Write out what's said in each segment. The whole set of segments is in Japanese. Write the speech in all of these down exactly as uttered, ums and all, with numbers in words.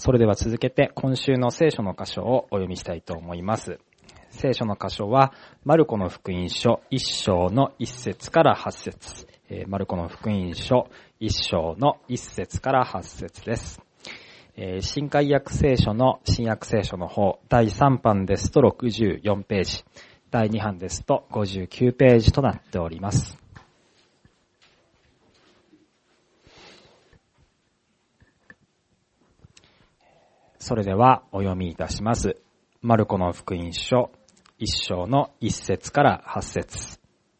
それでは続けて今週の聖書の箇所をお読みしたいと思います。聖書の箇所はマルコの福音書いっ章のいっ節からはち節、えー、マルコの福音書いっ章のいっ節からはち節です。えー、新海訳聖書の新約聖書の方、だいさん版ですとろくじゅうよんページ、だいに版ですとごじゅうきゅうページとなっております。それではお読みいたします。マルコの福音書いっ章のいっ節からはち節。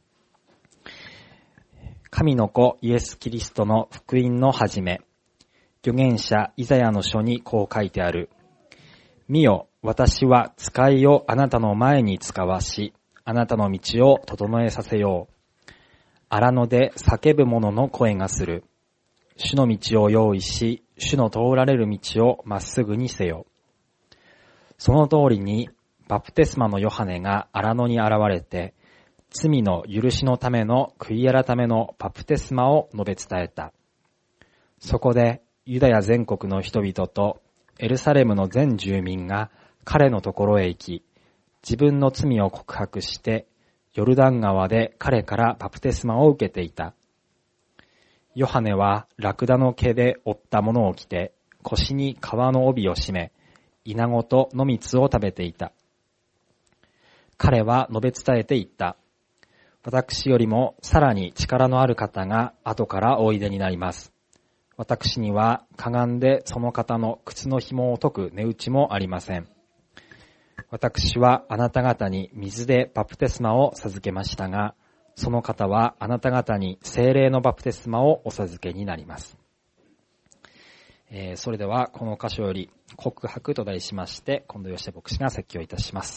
神の子イエス・キリストの福音の始め。預言者イザヤの書にこう書いてある。見よ、私は使いをあなたの前に使わし、あなたの道を整えさせよう。荒野で叫ぶ者の声がする。主の道を用意し、主の通られる道をまっすぐにせよ。その通りに、バプテスマのヨハネが荒野に現れて、罪の許しのための悔い改めのバプテスマを述べ伝えた。そこで、ユダヤ全国の人々とエルサレムの全住民が彼のところへ行き、自分の罪を告白して、ヨルダン川で彼からバプテスマを受けていた。ヨハネはラクダの毛で折ったものを着て、腰に革の帯を締め、イナゴと野蜜を食べていた。彼は述べ伝えていった。私よりもさらに力のある方が後からおいでになります。私にはかがんでその方の靴の紐を解く値打ちもありません。私はあなた方に水でバプテスマを授けましたが、その方はあなた方に聖霊のバプテスマをお授けになります。えー、それではこの箇所より告白と題しまして、近藤義牧師が説教いたします。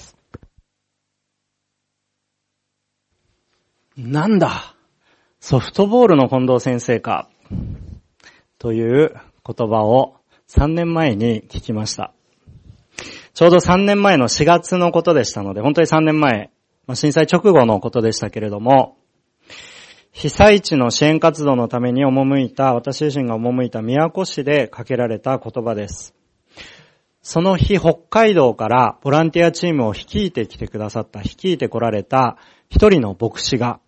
なんだ、ソフトボールの近藤先生か、という言葉をさんねんまえに聞きました。ちょうどさんねんまえのしがつのことでしたので、本当にさんねんまえ、震災直後のことでしたけれども、被災地の支援活動のために赴いた、私自身が赴いた宮古市でかけられた言葉です。その日、北海道からボランティアチームを率いてきてくださった、率いて来られた一人の牧師が、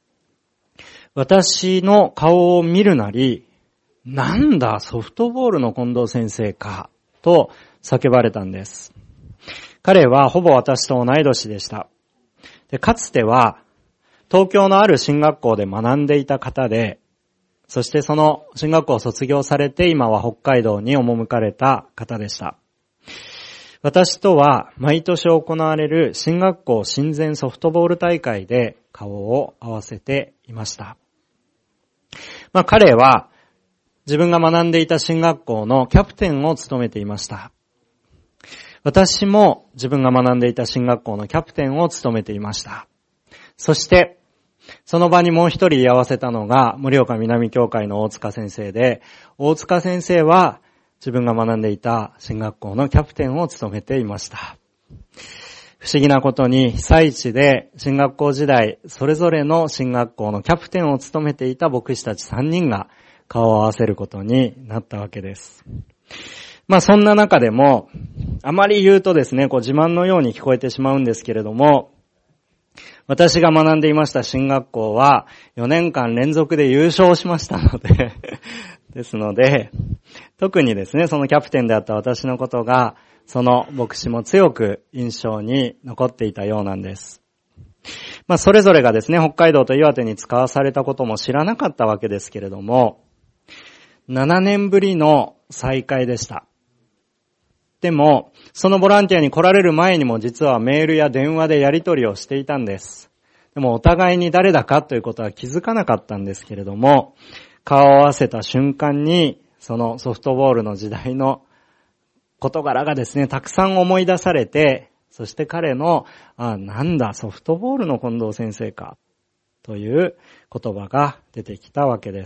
私の顔を見るなり、なんだ、ソフトボールの近藤先生か、と叫ばれたんです。彼はほぼ私と同い年でした。で、かつては、東京のある進学校で学んでいた方で、そしてその進学校を卒業されて今は北海道に赴かれた方でした。私とは毎年行われる進学校親善ソフトボール大会で顔を合わせていました。まあ彼は自分が学んでいた進学校のキャプテンを務めていました。私も自分が学んでいた進学校のキャプテンを務めていました。そして、その場にもう一人居合わせたのが、盛岡南教会の大塚先生で、大塚先生は自分が学んでいた進学校のキャプテンを務めていました。不思議なことに、被災地で進学校時代、それぞれの進学校のキャプテンを務めていた牧師たちさんにんが顔を合わせることになったわけです。まあそんな中でも、あまり言うとですね、こう自慢のように聞こえてしまうんですけれども、私が学んでいました進学校はよねんかん連続で優勝しましたので、ですので、特にですね、そのキャプテンであった私のことが、その牧師も強く印象に残っていたようなんです。まあそれぞれがですね、北海道と岩手に使わされたことも知らなかったわけですけれども、ななねんぶりの再会でした。でも、そのボランティアに来られる前にも実はメールや電話でやり取りをしていたんです。でもお互いに誰だかということは気づかなかったんですけれども、顔を合わせた瞬間に、そのソフトボールの時代の事柄がですね、たくさん思い出されて、そして彼の、あ、なんだ、ソフトボールの近藤先生か、という言葉が出てきたわけです。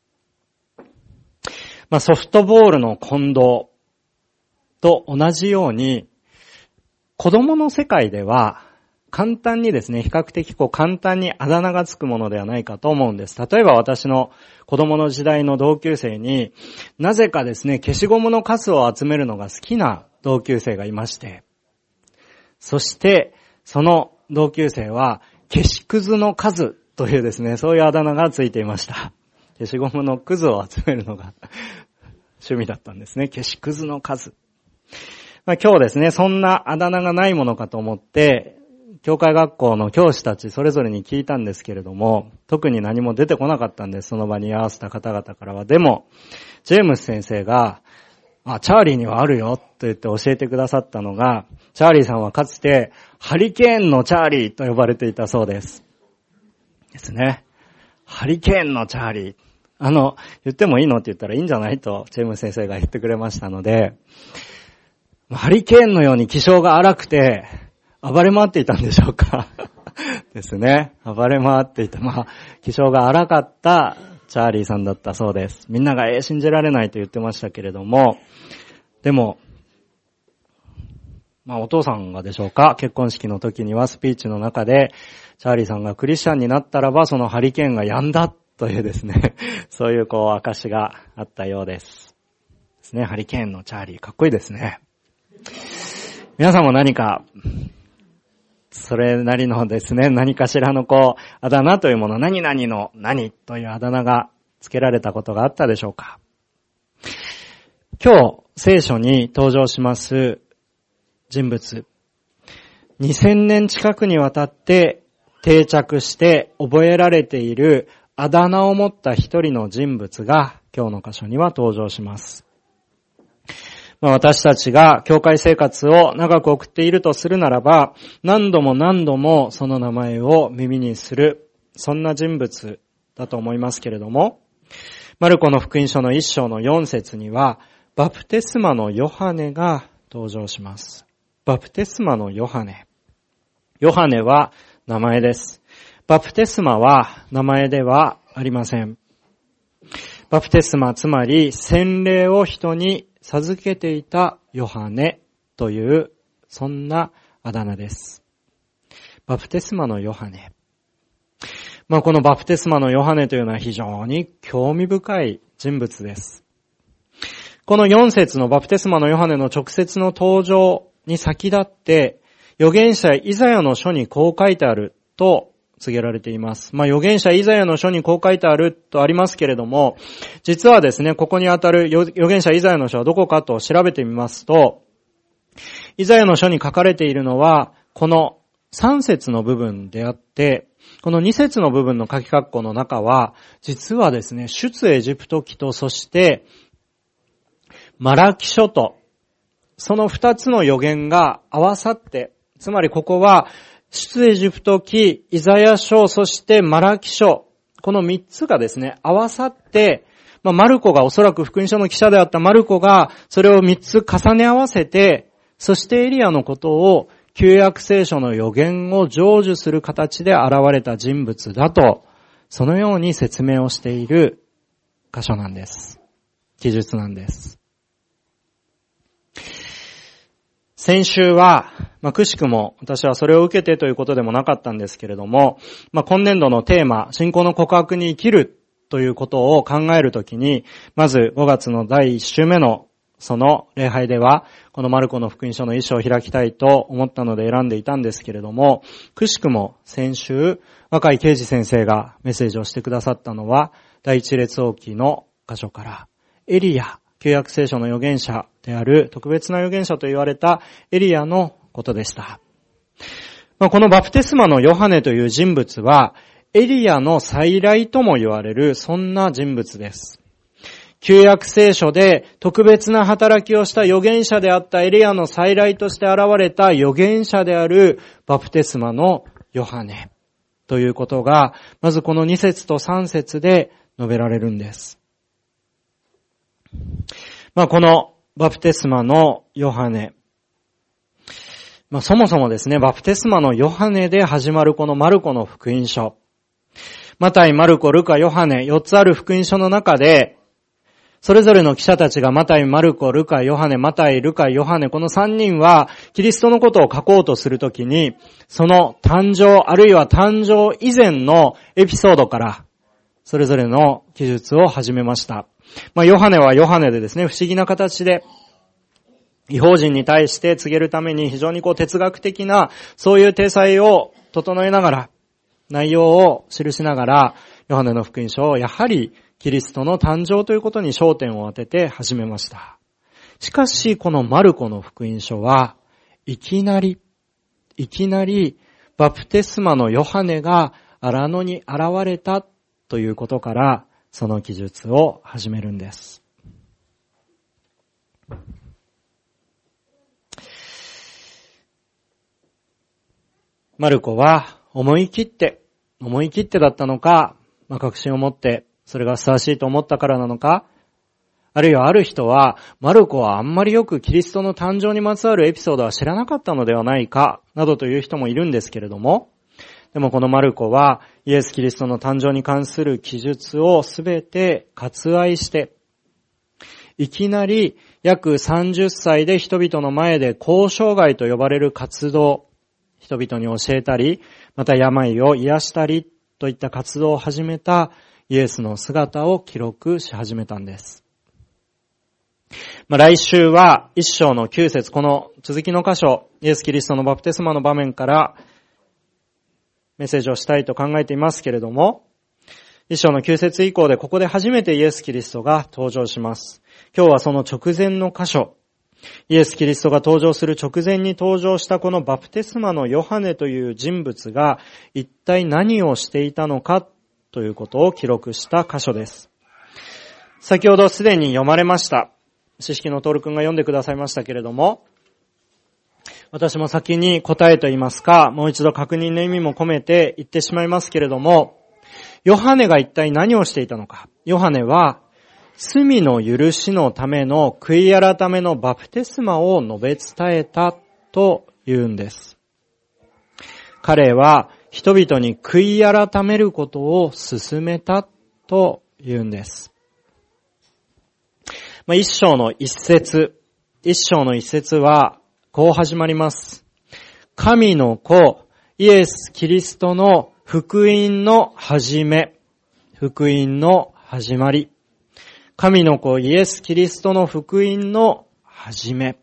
まあ、ソフトボールの近藤と同じように、子供の世界では簡単にですね、比較的こう簡単にあだ名がつくものではないかと思うんです。例えば私の子供の時代の同級生に、なぜかですね、消しゴムのカスを集めるのが好きな同級生がいまして、そしてその同級生は消しくずの数というですね、そういうあだ名がついていました。消しゴムのくずを集めるのが趣味だったんですね。消しくずの数。まあ、今日ですね、そんなあだ名がないものかと思って、教会学校の教師たちそれぞれに聞いたんですけれども、特に何も出てこなかったんです。その場に居合わせた方々からは。でも、ジェームス先生が、あ、チャーリーにはあるよと言って教えてくださったのが、チャーリーさんはかつてハリケーンのチャーリーと呼ばれていたそうです。ですね。ハリケーンのチャーリー。あの、言ってもいいのって言ったらいいんじゃないと、ジェームス先生が言ってくれましたので、ハリケーンのように気性が荒くて、暴れ回っていたんでしょうかですね。暴れ回っていた。まあ、気性が荒かったチャーリーさんだったそうです。みんなが、えー、信じられないと言ってましたけれども、でも、まあお父さんがでしょうか、結婚式の時にはスピーチの中で、チャーリーさんがクリスチャンになったらば、そのハリケーンが止んだというですね、そういうこう証があったようです。ですね、ハリケーンのチャーリー、かっこいいですね。皆さんも何か、それなりのですね、何かしらのこう、あだ名というもの、何々の何というあだ名が付けられたことがあったでしょうか。今日、聖書に登場します人物、にせんねん近くにわたって定着して覚えられているあだ名を持った一人の人物が今日の箇所には登場します。まあ、私たちが教会生活を長く送っているとするならば、何度も何度もその名前を耳にする、そんな人物だと思いますけれども、マルコの福音書の一章の四節には、バプテスマのヨハネが登場します。バプテスマのヨハネ。ヨハネは名前です。バプテスマは名前ではありません。バプテスマ、つまり洗礼を人に授けていたヨハネという、そんなあだ名です。バプテスマのヨハネ。まあこのバプテスマのヨハネというのは非常に興味深い人物です。このよん節のバプテスマのヨハネの直接の登場に先立って、預言者イザヤの書にこう書いてあると告げられています。まあ預言者イザヤの書にこう書いてあるとありますけれども、実はですね、ここにあたる預言者イザヤの書はどこかと調べてみますと、イザヤの書に書かれているのは、このさん節の部分であって、このに節の部分の書き括弧の中は、実はですね、出エジプト記とそして、マラキ書と、その二つの預言が合わさって、つまりここは、出エジプト記、イザヤ書、そしてマラキ書、この三つがですね、合わさって、まあ、マルコがおそらく福音書の記者であったマルコが、それを三つ重ね合わせて、そしてエリアのことを、旧約聖書の預言を成就する形で現れた人物だと、そのように説明をしている箇所なんです。記述なんです。先週は、まあ、くしくも私はそれを受けてということでもなかったんですけれども、まあ、今年度のテーマ、信仰の告白に生きるということを考えるときに、まずごがつのだいいっ週目のその礼拝では、このマルコの福音書の一章を開きたいと思ったので選んでいたんですけれども、くしくも先週、若い啓二先生がメッセージをしてくださったのは、第一列王記の箇所から、エリア、旧約聖書の預言者である特別な預言者と言われたエリアのことでした。まあ、このバプテスマのヨハネという人物は、エリアの再来とも言われる、そんな人物です。旧約聖書で特別な働きをした預言者であったエリアの再来として現れた預言者であるバプテスマのヨハネということが、まずこのに節とさん節で述べられるんです。まあこのバプテスマのヨハネ、まあそもそもですね、バプテスマのヨハネで始まるこのマルコの福音書、マタイ、マルコ、ルカ、ヨハネ、よっつある福音書の中で、 それぞれの記者たちがマタイ、マルコ、ルカ、ヨハネ、マタイ、ルカ、ヨハネ、このさんにんはキリストのことを書こうとするときに、その誕生、あるいは誕生以前のエピソードから、それぞれの記述を始めました。まあ、ヨハネはヨハネでですね、不思議な形で、異邦人に対して告げるために非常にこう哲学的な、そういう体裁を整えながら、内容を記しながら、ヨハネの福音書をやはりキリストの誕生ということに焦点を当てて始めました。しかし、このマルコの福音書は、いきなり、いきなり、バプテスマのヨハネが荒野に現れたということから、その記述を始めるんです。マルコは思い切って、思い切ってだったのか、まあ、確信を持ってそれがふさわしいと思ったからなのか、あるいはある人は、マルコはあんまりよくキリストの誕生にまつわるエピソードは知らなかったのではないか、などという人もいるんですけれども、でもこのマルコはイエス・キリストの誕生に関する記述をすべて割愛して、いきなり約さんじゅっさいで人々の前で交渉外と呼ばれる活動、人々に教えたり、また病を癒したりといった活動を始めたイエスの姿を記録し始めたんです。まあ、来週は一章のきゅう節、この続きの箇所、イエス・キリストのバプテスマの場面からメッセージをしたいと考えていますけれども、一章のきゅう節以降でここで初めてイエス・キリストが登場します。今日はその直前の箇所、イエス・キリストが登場する直前に登場したこのバプテスマのヨハネという人物が一体何をしていたのかということを記録した箇所です。先ほどすでに読まれました。知識のトール君が読んでくださいましたけれども、私も先に答えと言いますか、もう一度確認の意味も込めて言ってしまいますけれども、ヨハネが一体何をしていたのか。ヨハネは罪の許しのための悔い改めのバプテスマを述べ伝えたと言うんです。彼は人々に悔い改めることを勧めたと言うんです。まあ、一章の一節、一章の一節はこう始まります。神の子、イエス・キリストの福音の始め、福音の始まり。神の子イエス・キリストの福音の始め。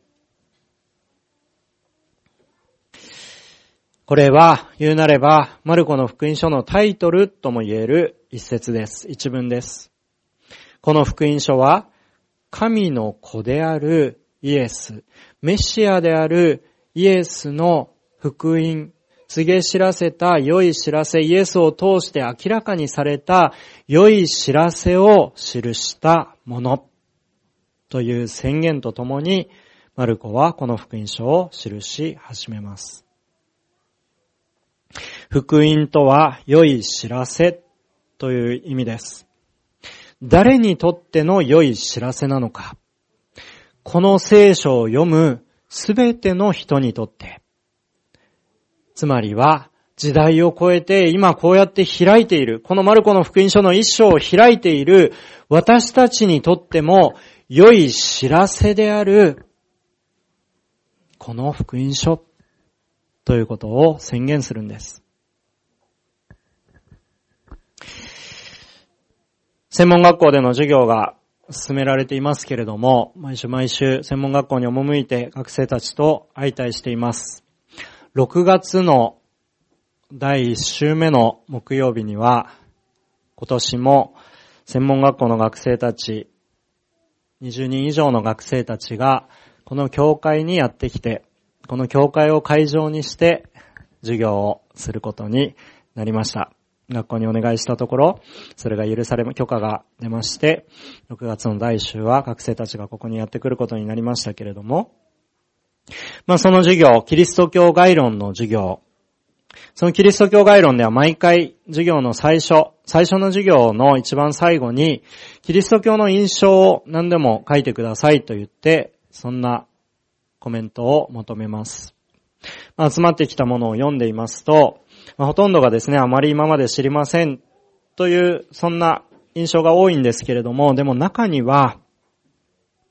これは言うなればマルコの福音書のタイトルとも言える一節です。一文です。この福音書は神の子であるイエス、メシアであるイエスの福音、告げ知らせた良い知らせ、イエスを通して明らかにされた良い知らせを記したものという宣言とともに、マルコはこの福音書を記し始めます。福音とは良い知らせという意味です。誰にとっての良い知らせなのか。この聖書を読むすべての人にとって、つまりは時代を超えて今こうやって開いている、このマルコの福音書の一章を開いている私たちにとっても良い知らせであるこの福音書ということを宣言するんです。専門学校での授業が進められていますけれども、毎週毎週専門学校に赴いて学生たちと相対しています。ろくがつのだいいっ週目の木曜日には、今年も専門学校の学生たち、にじゅうにん以上の学生たちがこの教会にやってきて、この教会を会場にして授業をすることになりました。学校にお願いしたところ、それが許され、許可が出まして、ろくがつのだいいっ週は学生たちがここにやってくることになりましたけれども、まあその授業、キリスト教概論の授業、そのキリスト教概論では毎回授業の最初、最初の授業の一番最後に、キリスト教の印象を何でも書いてくださいと言って、そんなコメントを求めます。まあ、集まってきたものを読んでいますと、まあ、ほとんどがですね、あまり今まで知りませんという、そんな印象が多いんですけれども、でも中には、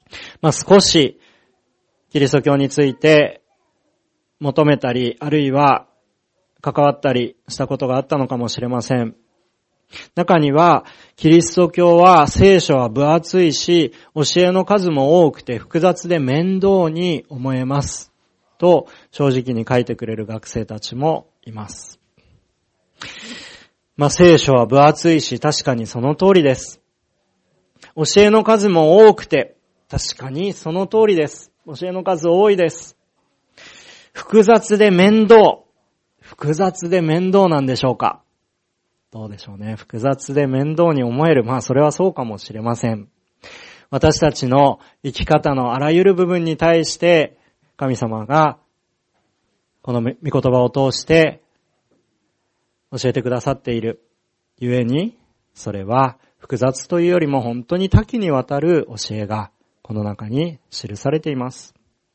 まあ少しキリスト教について求めたり、あるいは関わったりしたことがあったのかもしれません。中には、キリスト教は聖書は分厚いし、教えの数も多くて複雑で面倒に思えます。と正直に書いてくれる学生たちもいます。まあ聖書は分厚いし、確かにその通りです。教えの数も多くて、確かにその通りです。教えの数多いです。複雑で面倒。複雑で面倒なんでしょうか？どうでしょうね。複雑で面倒に思える。まあそれはそうかもしれません。私たちの生き方のあらゆる部分に対して神様がこの御言葉を通して教えてくださっているゆえに、それは複雑というよりも本当に多岐にわたる教えがこの中に記されています。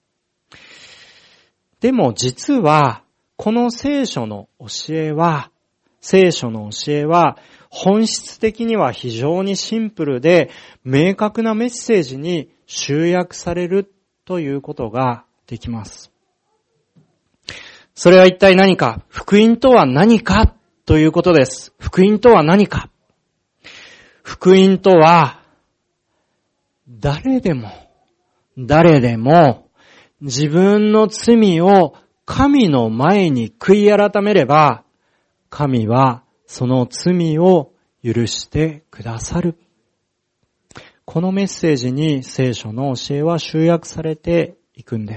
でも実はこの聖書の教えは聖書の教えは本質的には非常にシンプルで明確なメッセージに集約されるということができます。それは一体何か、福音とは何かということです。福音とは何か。福音とは誰でも誰でも自分の罪を神の前に悔い改めれば神はその罪を許してくださる。このメッセージに聖書の教えは集約されていくんです。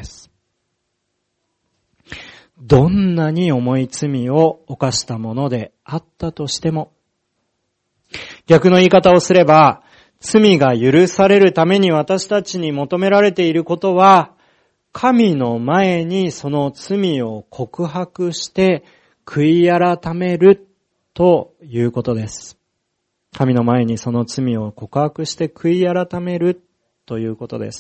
どんなに重い罪を犯したものであったとしても、逆の言い方をすれば、罪が許されるために私たちに求められていることは、神の前にその罪を告白して悔い改めるということです。神の前にその罪を告白して悔い改めるということです。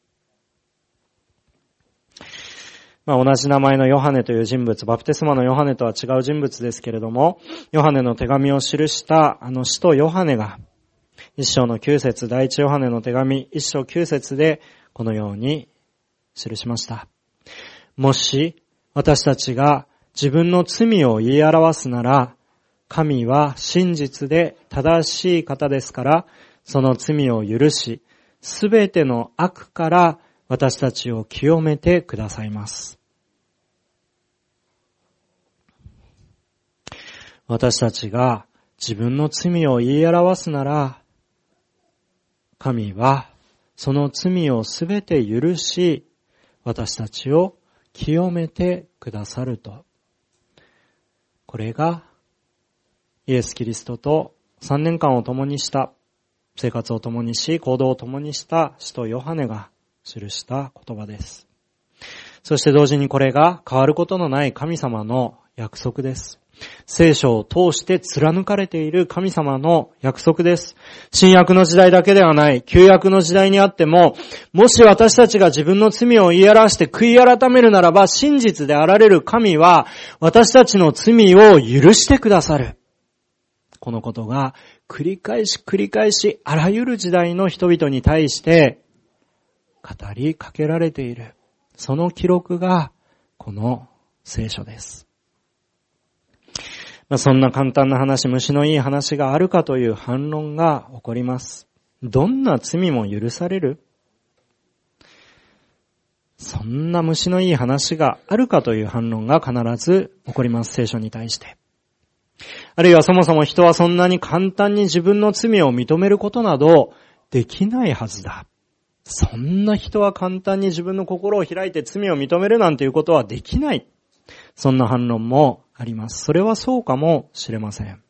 まあ、同じ名前のヨハネという人物、バプテスマのヨハネとは違う人物ですけれども、ヨハネの手紙を記したあの使徒ヨハネが、一章の九節、第一ヨハネの手紙、一章九節でこのように記しました。もし私たちが自分の罪を言い表すなら、神は真実で正しい方ですから、その罪を許し、すべての悪から私たちを清めてくださいます。私たちが自分の罪を言い表すなら、神はその罪をすべて許し、私たちを清めてくださると。これがイエス・キリストとさんねんかんを共にした、生活を共にし、行動を共にした使徒ヨハネが記した言葉です。そして同時にこれが変わることのない神様の約束です。聖書を通して貫かれている神様の約束です。新約の時代だけではない、旧約の時代にあっても、もし私たちが自分の罪を言い表して悔い改めるならば、真実であられる神は私たちの罪を許してくださる。このことが繰り返し繰り返しあらゆる時代の人々に対して語りかけられている。その記録がこの聖書です。まあ、そんな簡単な話、虫のいい話があるかという反論が起こります。どんな罪も許される？そんな虫のいい話があるかという反論が必ず起こります。聖書に対して。あるいはそもそも人はそんなに簡単に自分の罪を認めることなどできないはずだ。そんな人は簡単に自分の心を開いて罪を認めるなんていうことはできない。そんな反論もあります。それはそうかもしれません。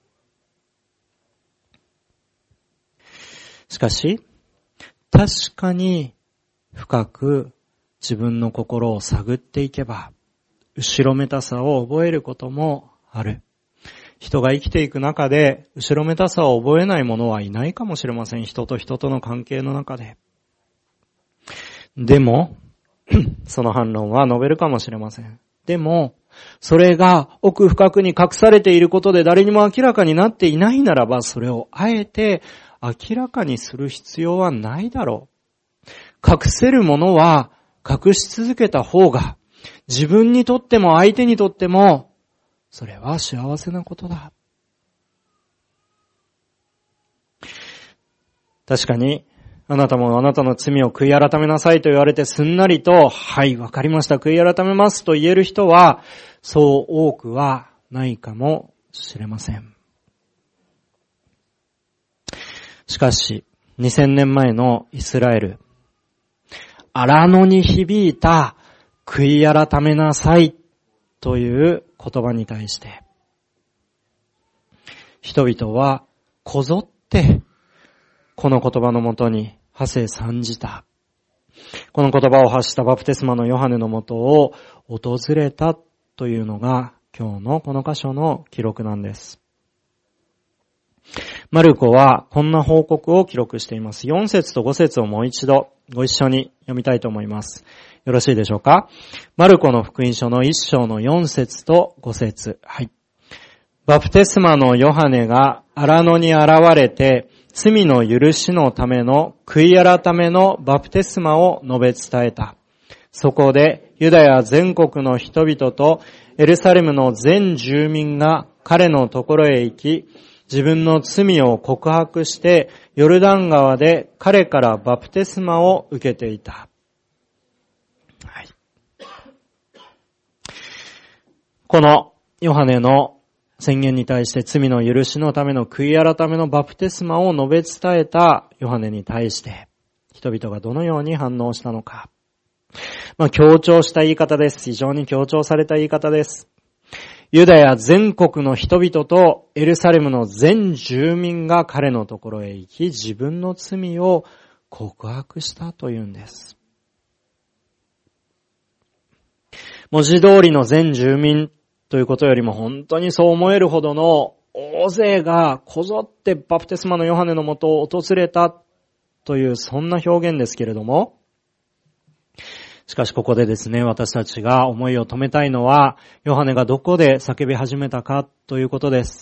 しかし、確かに深く自分の心を探っていけば、後ろめたさを覚えることもある。人が生きていく中で、後ろめたさを覚えない者はいないかもしれません。人と人との関係の中で。でも、その反論は述べるかもしれません。でも、それが奥深くに隠されていることで誰にも明らかになっていないならば、それをあえて明らかにする必要はないだろう。 隠せるものは隠し続けた方が、自分にとっても相手にとっても、それは幸せなことだ。確かに、あなたもあなたの罪を悔い改めなさいと言われてすんなりと、はい、わかりました、悔い改めますと言える人は、そう多くはないかもしれません。しかし、にせんねんまえのイスラエル、荒野に響いた悔い改めなさいという言葉に対して、人々はこぞってこの言葉のもとに馳せ参じた。この言葉を発したバプテスマのヨハネのもとを訪れたというのが今日のこの箇所の記録なんです。マルコはこんな報告を記録しています。よん節とご節をもう一度ご一緒に読みたいと思います。よろしいでしょうか。マルコの福音書の一章のよん節とご節。はい。バプテスマのヨハネが荒野に現れて、罪の許しのための悔い改めのバプテスマを述べ伝えた。そこでユダヤ全国の人々とエルサレムの全住民が彼のところへ行き、自分の罪を告白してヨルダン川で彼からバプテスマを受けていた。はい、このヨハネの宣言に対して罪の許しのための悔い改めのバプテスマを述べ伝えたヨハネに対して人々がどのように反応したのか。まあ、強調した言い方です。非常に強調された言い方です。ユダヤ全国の人々とエルサレムの全住民が彼のところへ行き、自分の罪を告白したというんです。文字通りの全住民ということよりも本当にそう思えるほどの大勢がこぞってバプテスマのヨハネのもとを訪れたというそんな表現ですけれども、しかしここでですね、私たちが思いを止めたいのは、ヨハネがどこで叫び始めたかということです。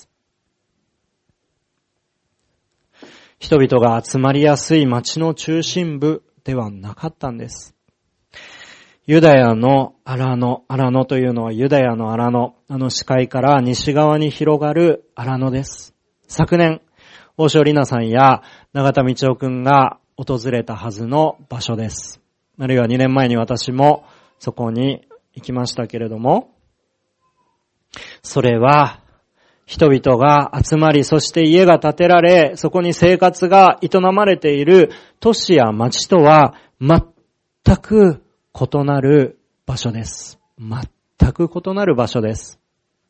人々が集まりやすい町の中心部ではなかったんです。ユダヤの荒野、荒野というのはユダヤの荒野、あの視界から西側に広がる荒野です。昨年、大塩里奈さんや永田道夫くんが訪れたはずの場所です。あるいはにねんまえに私もそこに行きましたけれども、それは人々が集まり、そして家が建てられ、そこに生活が営まれている都市や町とは全く異なる場所です。全く異なる場所です。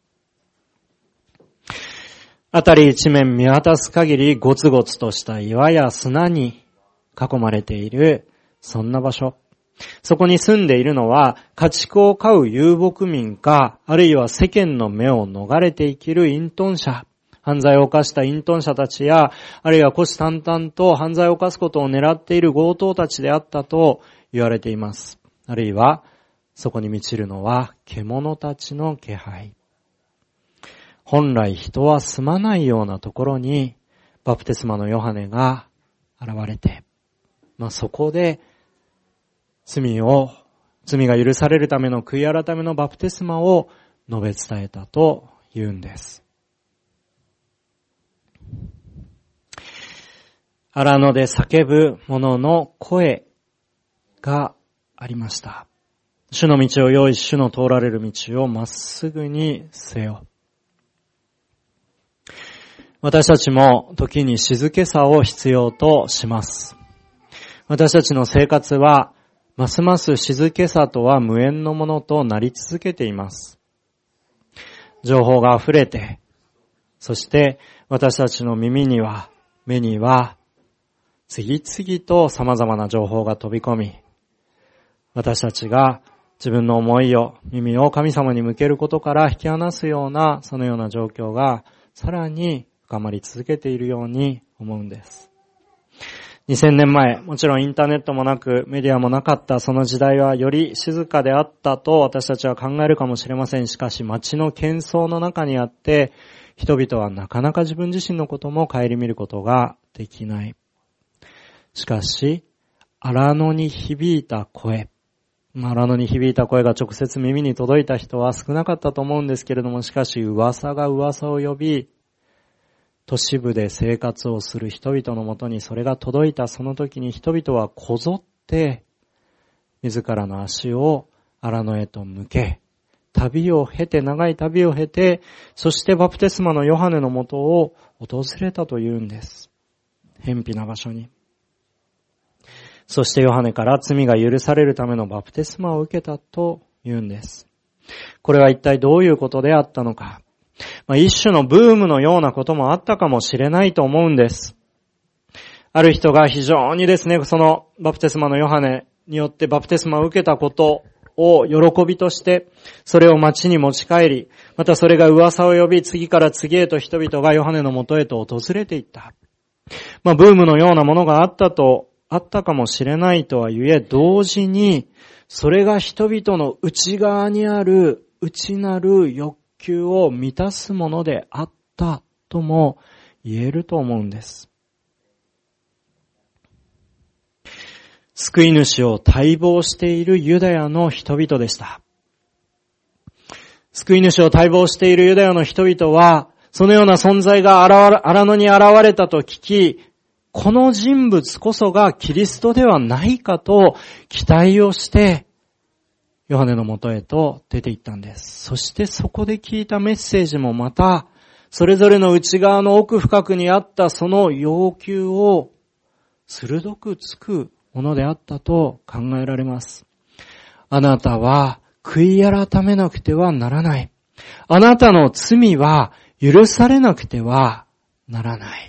あたり一面見渡す限りゴツゴツとした岩や砂に囲まれているそんな場所。そこに住んでいるのは家畜を飼う遊牧民か、あるいは世間の目を逃れて生きる隠遁者、犯罪を犯した隠遁者たちや、あるいは虎視眈々と犯罪を犯すことを狙っている強盗たちであったと言われています。あるいはそこに満ちるのは獣たちの気配。本来人は住まないようなところにバプテスマのヨハネが現れて、まあ、そこで罪を、罪が許されるための悔い改めのバプテスマを述べ伝えたと言うんです。荒野で叫ぶ者の声がありました。主の道を用意し、主の通られる道をまっすぐにせよ。私たちも時に静けさを必要とします。私たちの生活はますます静けさとは無縁のものとなり続けています。情報が溢れて、そして私たちの耳には、目には、次々と様々な情報が飛び込み、私たちが自分の思いを、耳を神様に向けることから引き離すような、そのような状況がさらに深まり続けているように思うんです。にせんねんまえ、もちろんインターネットもなくメディアもなかったその時代はより静かであったと私たちは考えるかもしれません。しかし街の喧騒の中にあって人々はなかなか自分自身のことも顧みることができない。しかし荒野に響いた声。荒野に響いた声が直接耳に届いた人は少なかったと思うんですけれども、しかし噂が噂を呼び、都市部で生活をする人々のもとにそれが届いたその時に人々はこぞって、自らの足を荒野へと向け、旅を経て、長い旅を経て、そしてバプテスマのヨハネのもとを訪れたというんです。偏僻な場所に。そしてヨハネから罪が許されるためのバプテスマを受けたというんです。これは一体どういうことであったのか。まあ、一種のブームのようなこともあったかもしれないと思うんです。ある人が非常にですね、そのバプテスマのヨハネによってバプテスマを受けたことを喜びとして、それを町に持ち帰り、またそれが噂を呼び、次から次へと人々がヨハネのもとへと訪れていった。まあ、ブームのようなものがあったと、あったかもしれないとはゆえ、同時に、それが人々の内側にある内なる欲求を満たすものであったとも言えると思うんです。救い主を待望しているユダヤの人々でした。救い主を待望しているユダヤの人々は、そのような存在が荒野に現れたと聞き、この人物こそがキリストではないかと期待をして、ヨハネのもとへと出て行ったんです。そしてそこで聞いたメッセージもまた、それぞれの内側の奥深くにあったその要求を鋭くつくものであったと考えられます。あなたは悔い改めなくてはならない。あなたの罪は許されなくてはならない。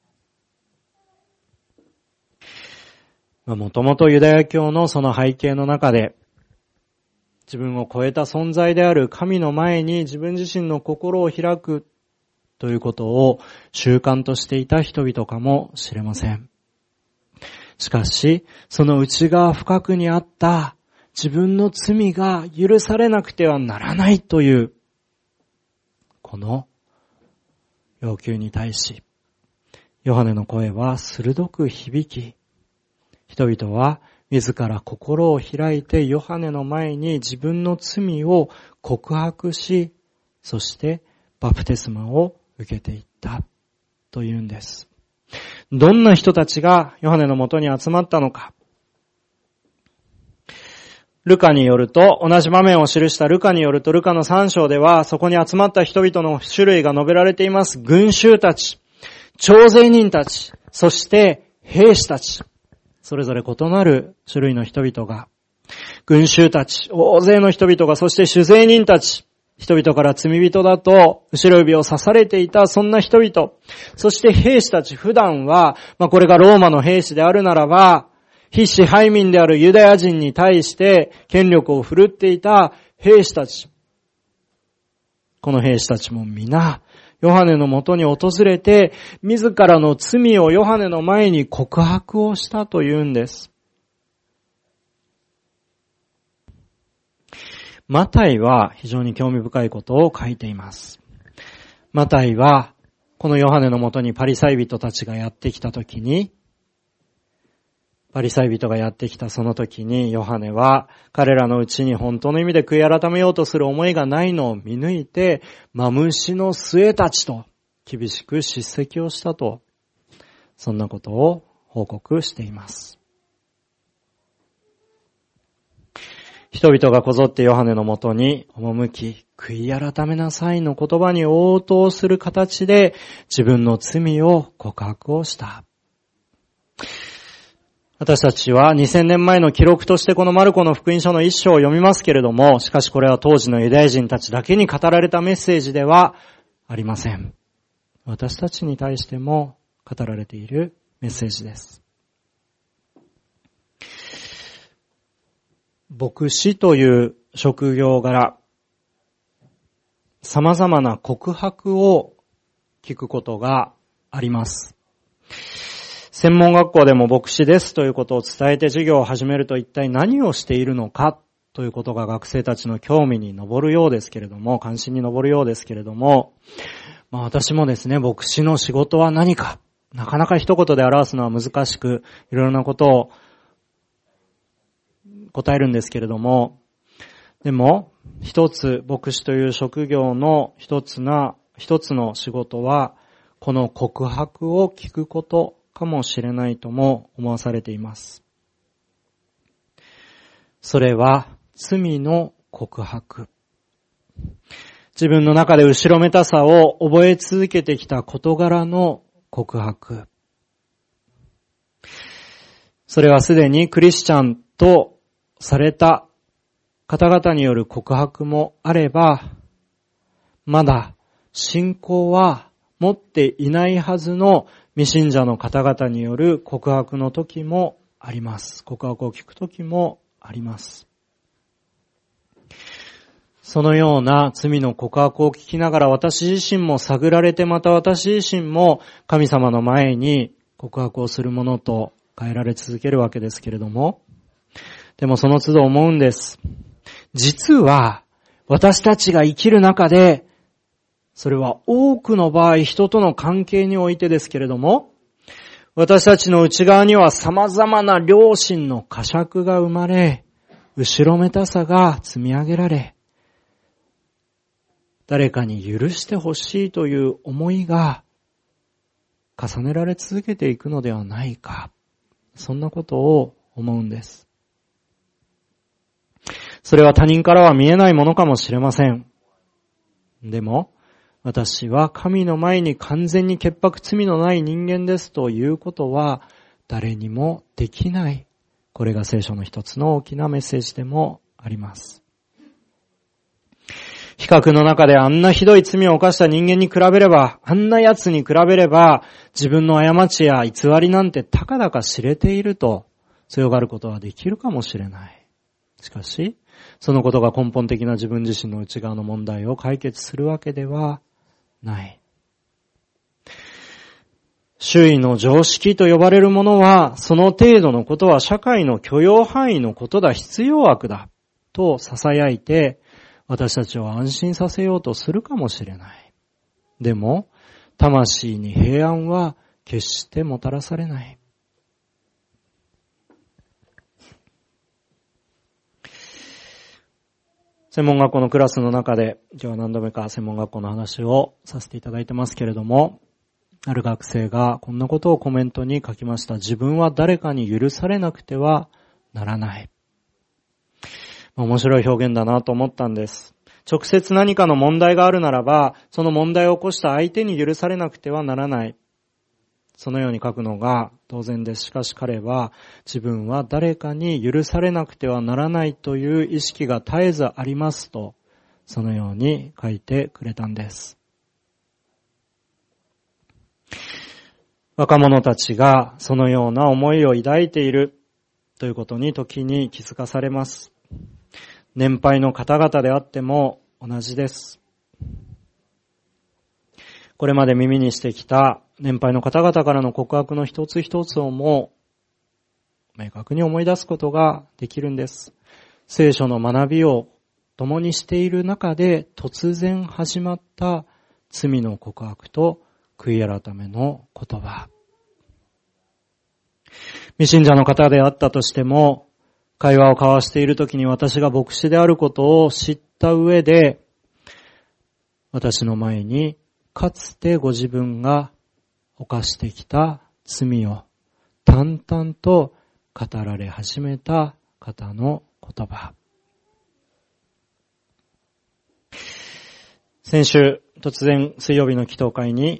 もともとユダヤ教のその背景の中で、自分を超えた存在である神の前に自分自身の心を開くということを習慣としていた人々かもしれません。しかし、その内側深くにあった自分の罪が許されなくてはならないという、この要求に対し、ヨハネの声は鋭く響き、人々は自ら心を開いてヨハネの前に自分の罪を告白し、そしてバプテスマを受けていったというんです。どんな人たちがヨハネのもとに集まったのか。ルカによると、同じ場面を記したルカによると、ルカのさん章では、そこに集まった人々の種類が述べられています。群衆たち、徴税人たち、そして兵士たち。それぞれ異なる種類の人々が、群衆たち、大勢の人々が、そして主税人たち、人々から罪人だと後ろ指を刺されていたそんな人々、そして兵士たち、普段は、まあこれがローマの兵士であるならば、非支配民であるユダヤ人に対して権力を振るっていた兵士たち。この兵士たちも皆、ヨハネのもとに訪れて、自らの罪をヨハネの前に告白をしたというんです。マタイは非常に興味深いことを書いています。マタイは、このヨハネのもとにパリサイ人たちがやってきたときに、パリサイ人がやってきたその時に、ヨハネは彼らのうちに本当の意味で悔い改めようとする思いがないのを見抜いて、マムシの末たちと厳しく叱責をしたと、そんなことを報告しています。人々がこぞってヨハネのもとに赴き、悔い改めなさいの言葉に応答する形で自分の罪を告白をした。私たちはにせんねんまえの記録としてこのマルコの福音書の一章を読みますけれども、しかしこれは当時のユダヤ人たちだけに語られたメッセージではありません。私たちに対しても語られているメッセージです。牧師という職業柄、様々な告白を聞くことがあります。専門学校でも牧師ですということを伝えて授業を始めると一体何をしているのかということが学生たちの興味に上るようですけれども、関心に上るようですけれども、まあ私もですね、牧師の仕事は何か、なかなか一言で表すのは難しく、いろいろなことを答えるんですけれども、でも、一つ、牧師という職業の一つな、一つの仕事は、この告白を聞くことかもしれないとも思わされています。それは、罪の告白。自分の中で後ろめたさを覚え続けてきた事柄の告白。それはすでにクリスチャンとされた方々による告白もあれば、まだ信仰は持っていないはずの未信者の方々による告白の時もあります。告白を聞く時もあります。そのような罪の告白を聞きながら私自身も探られて、また私自身も神様の前に告白をするものと変えられ続けるわけですけれども、でもその都度思うんです。実は私たちが生きる中で、それは多くの場合人との関係においてですけれども、私たちの内側には様々な良心の呵責が生まれ、後ろめたさが積み上げられ、誰かに許してほしいという思いが重ねられ続けていくのではないか。そんなことを思うんです。それは他人からは見えないものかもしれません。でも、私は神の前に完全に潔白罪のない人間ですということは誰にもできない。これが聖書の一つの大きなメッセージでもあります。比較の中であんなひどい罪を犯した人間に比べれば、あんな奴に比べれば、自分の過ちや偽りなんてたかだか知れていると強がることはできるかもしれない。しかし、そのことが根本的な自分自身の内側の問題を解決するわけではない。周囲の常識と呼ばれるものは、その程度のことは社会の許容範囲のことだ、必要悪だ、と囁いて、私たちを安心させようとするかもしれない。でも、魂に平安は決してもたらされない。専門学校のクラスの中で、今日は何度目か専門学校の話をさせていただいてますけれども、ある学生がこんなことをコメントに書きました。自分は誰かに許されなくてはならない。面白い表現だなと思ったんです。直接何かの問題があるならば、その問題を起こした相手に許されなくてはならない。そのように書くのが当然です。しかし彼は自分は誰かに許されなくてはならないという意識が絶えずありますと、そのように書いてくれたんです。若者たちがそのような思いを抱いているということに時に気づかされます。年配の方々であっても同じです。これまで耳にしてきた年配の方々からの告白の一つ一つをも明確に思い出すことができるんです。聖書の学びを共にしている中で突然始まった罪の告白と悔い改めの言葉。未信者の方であったとしても、会話を交わしているときに私が牧師であることを知った上で、私の前にかつてご自分が犯してきた罪を淡々と語られ始めた方の言葉。先週、突然水曜日の祈祷会に、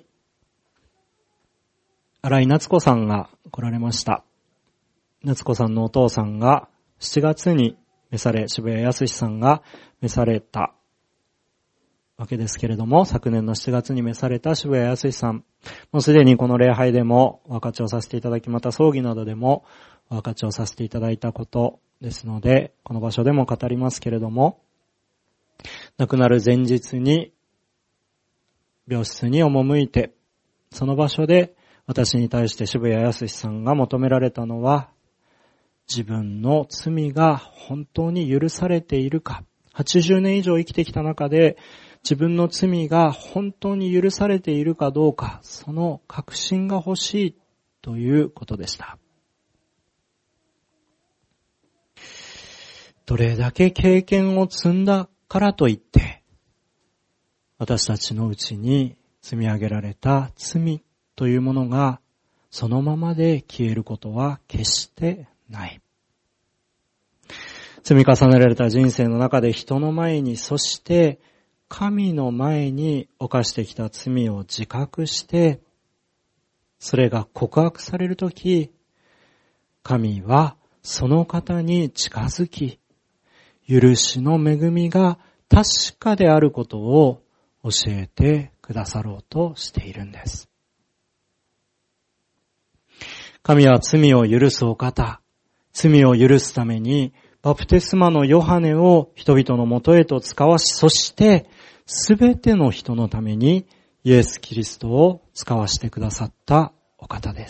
新井夏子さんが来られました。夏子さんのお父さんがしちがつに召され、渋谷康さんが召されたわけですけれども、昨年のしちがつに召された渋谷康さん、もうすでにこの礼拝でもお分かちをさせていただき、また葬儀などでもお分かちをさせていただいたことですので、この場所でも語りますけれども、亡くなる前日に病室に赴いて、その場所で私に対して渋谷康さんが求められたのは、自分の罪が本当に許されているか、はちじゅうねん以上生きてきた中で自分の罪が本当に許されているかどうか、その確信が欲しいということでした。 どれだけ経験を積んだからといって、私たちのうちに積み上げられた罪というものがそのままで消えることは決してない。積み重ねられた人生の中で人の前に、そして神の前に犯してきた罪を自覚して、それが告白されるとき、神はその方に近づき、許しの恵みが確かであることを教えてくださろうとしているんです。神は罪を許すお方、罪を許すためにバプテスマのヨハネを人々のもとへと使わし、そしてすべての人のためにイエス・キリストを使わしてくださったお方です。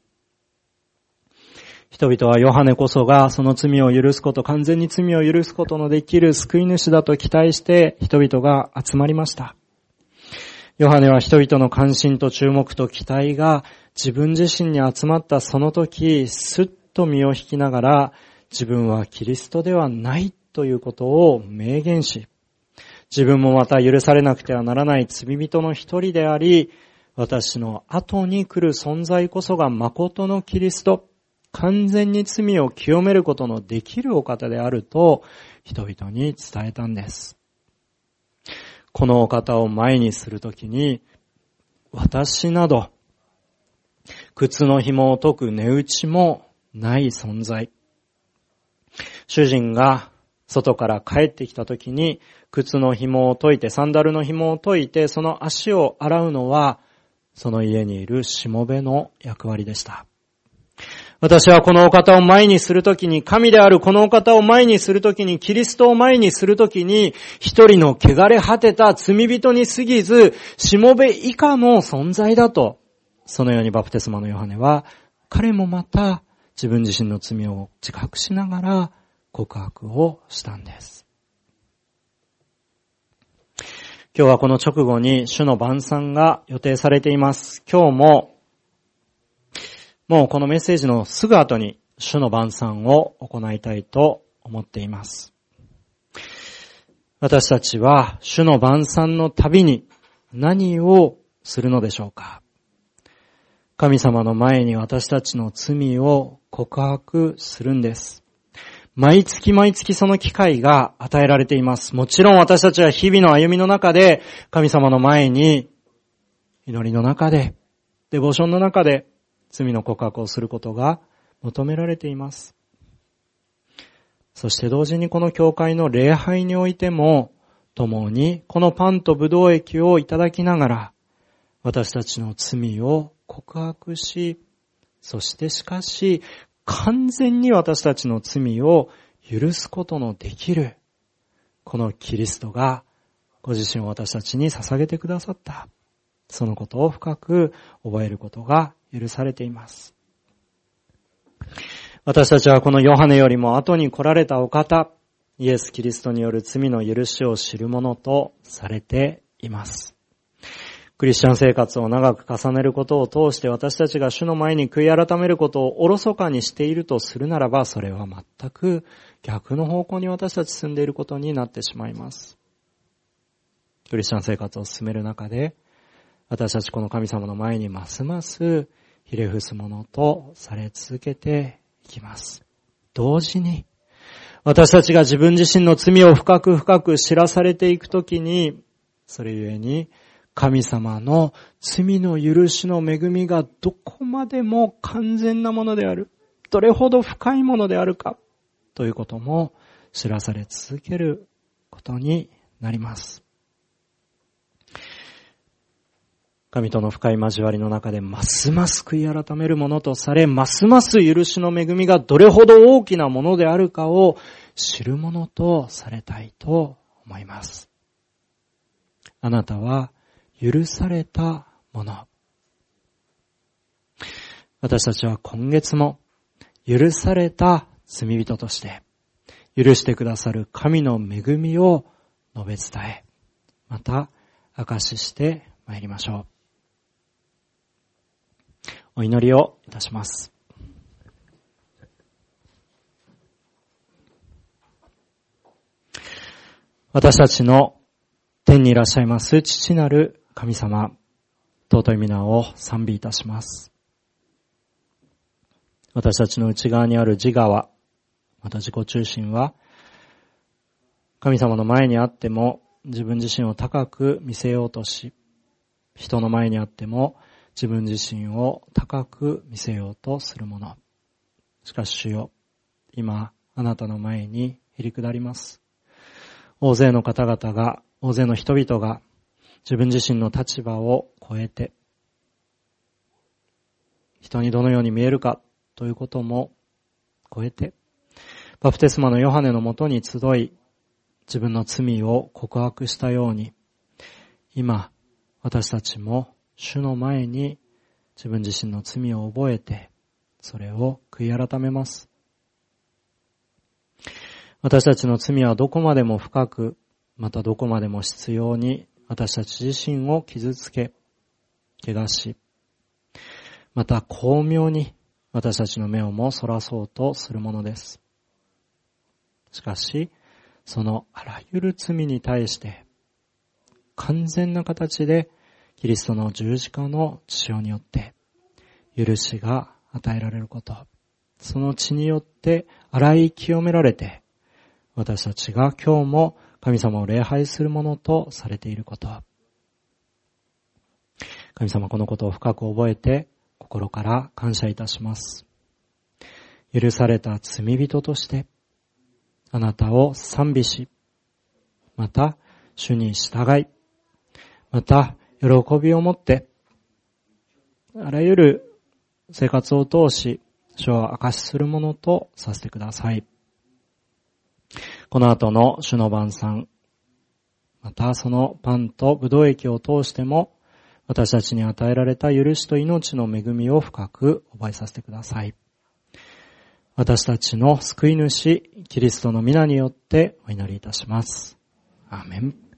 人々はヨハネこそがその罪を許すこと、完全に罪を許すことのできる救い主だと期待して人々が集まりました。ヨハネは人々の関心と注目と期待が自分自身に集まったその時、すっと身を引きながら自分はキリストではないということを明言し、自分もまた許されなくてはならない罪人の一人であり、私の後に来る存在こそが誠のキリスト、完全に罪を清めることのできるお方であると人々に伝えたんです。このお方を前にするときに、私など靴の紐を解く値打ちもない存在。主人が外から帰ってきたときに靴の紐を解いて、サンダルの紐を解いて、その足を洗うのはその家にいるしもべの役割でした。私はこのお方を前にするときに、神であるこのお方を前にするときに、キリストを前にするときに、一人の汚れ果てた罪人に過ぎず、しもべ以下の存在だと、そのようにバプテスマのヨハネは、彼もまた自分自身の罪を自覚しながら告白をしたんです。今日はこの直後に主の晩餐が予定されています。今日ももうこのメッセージのすぐ後に主の晩餐を行いたいと思っています。私たちは主の晩餐のたびに何をするのでしょうか。神様の前に私たちの罪を告白するんです。毎月毎月その機会が与えられています。もちろん私たちは日々の歩みの中で神様の前に祈りの中で、デボーションの中で罪の告白をすることが求められています。そして同時にこの教会の礼拝においても、共にこのパンとブドウ液をいただきながら、私たちの罪を告白し、そしてしかし、完全に私たちの罪を許すことのできる、このキリストがご自身を私たちに捧げてくださった。そのことを深く覚えることが許されています。私たちはこのヨハネよりも後に来られたお方、イエス・キリストによる罪の許しを知るものとされています。クリスチャン生活を長く重ねることを通して私たちが主の前に悔い改めることをおろそかにしているとするならば、それは全く逆の方向に私たち進んでいることになってしまいます。クリスチャン生活を進める中で、私たちこの神様の前にますますひれ伏すものとされ続けていきます。同時に、私たちが自分自身の罪を深く深く知らされていくときに、それゆえに神様の罪の許しの恵みがどこまでも完全なものである、どれほど深いものであるかということも知らされ続けることになります。神との深い交わりの中でますます悔い改めるものとされ、ますます許しの恵みがどれほど大きなものであるかを知るものとされたいと思います。あなたは許されたもの。私たちは今月も許された罪人として許してくださる神の恵みを述べ伝え、また証ししてまいりましょう。お祈りをいたします。 私たちの天にいらっしゃいます父なる神様、尊い皆を賛美いたします。私たちの内側にある自我は、また自己中心は、神様の前にあっても自分自身を高く見せようとし、人の前にあっても自分自身を高く見せようとするもの。しかし主よ、今あなたの前にへり下ります。大勢の方々が、大勢の人々が自分自身の立場を超えて、人にどのように見えるかということも超えて、バプテスマのヨハネのもとに集い、自分の罪を告白したように、今私たちも主の前に自分自身の罪を覚えて、それを悔い改めます。私たちの罪はどこまでも深く、またどこまでも執拗に私たち自身を傷つけ、怪我し、また巧妙に私たちの目をもそらそうとするものです。しかし、そのあらゆる罪に対して、完全な形でキリストの十字架の血潮によって許しが与えられること。その血によって洗い清められて、私たちが今日も神様を礼拝するものとされていること。神様、このことを深く覚えて心から感謝いたします。許された罪人としてあなたを賛美し、また主に従い、また喜びを持ってあらゆる生活を通し主を証しするものとさせてください。この後の主の晩餐、またそのパンとブドウ液を通しても私たちに与えられた許しと命の恵みを深く覚えさせてください。私たちの救い主キリストの皆によってお祈りいたします。アーメン。